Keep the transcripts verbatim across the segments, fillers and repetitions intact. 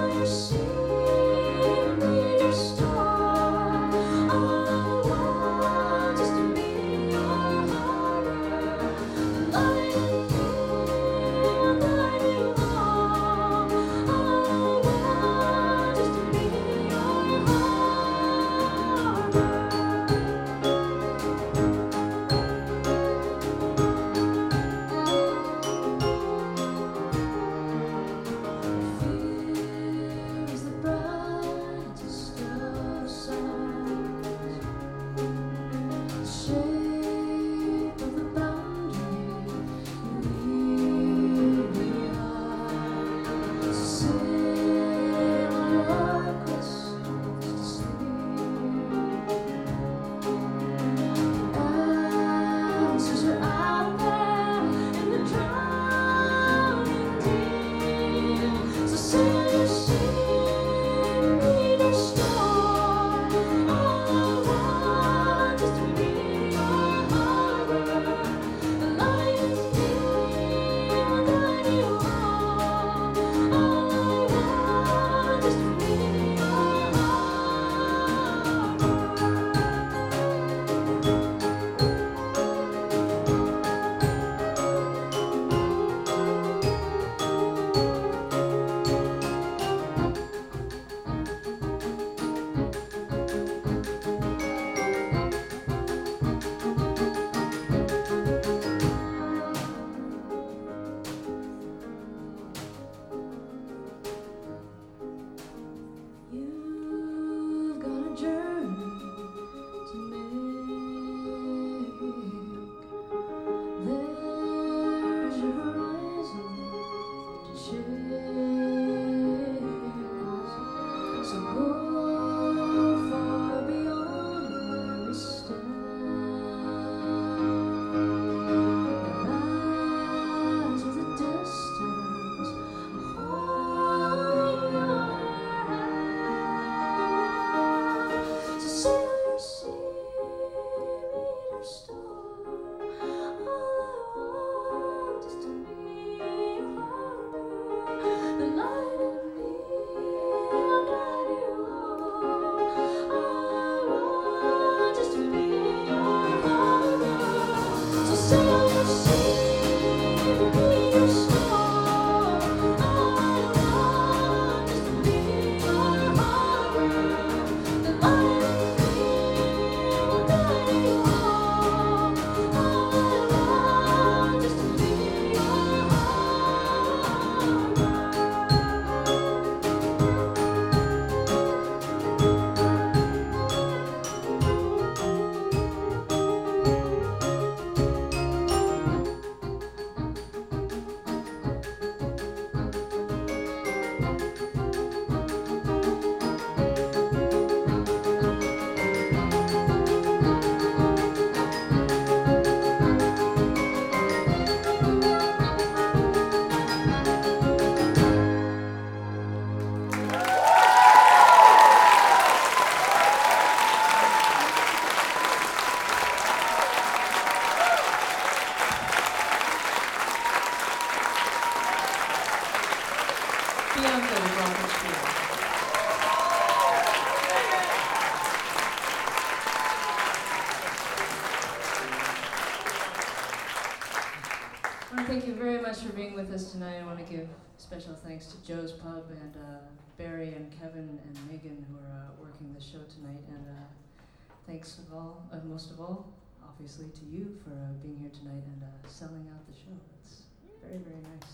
Special thanks to Joe's Pub and uh, Barry and Kevin and Megan who are uh, working the show tonight, and uh, thanks of all, uh, most of all, obviously to you for uh, being here tonight and uh, selling out the show. It's very, very nice.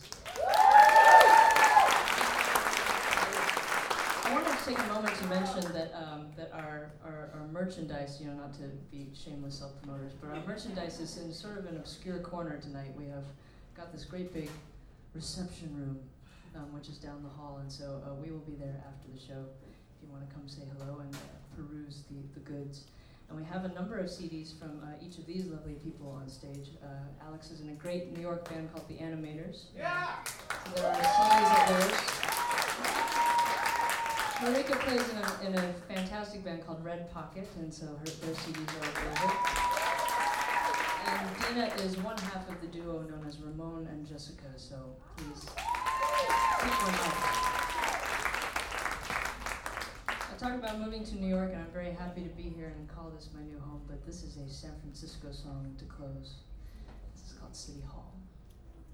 I wanted to take a moment to mention that um, that our, our, our merchandise, you know, not to be shameless self-promoters, but our merchandise is in sort of an obscure corner tonight. We have got this great big reception room, um, which is down the hall, and so uh, we will be there after the show if you want to come say hello and uh, peruse the, the goods. And we have a number of C Ds from uh, each of these lovely people on stage. Uh, Alex is in a great New York band called The Animators. Yeah! So there are C Ds of theirs. Marika plays in a, in a fantastic band called Red Pocket, and so her, their C Ds are available. And Dina is one half of the duo known as Ramon and Jessica, so please pick one up. talk about moving to New York, and I'm very happy to be here and call this my new home, but this is a San Francisco song to close. This is called City Hall.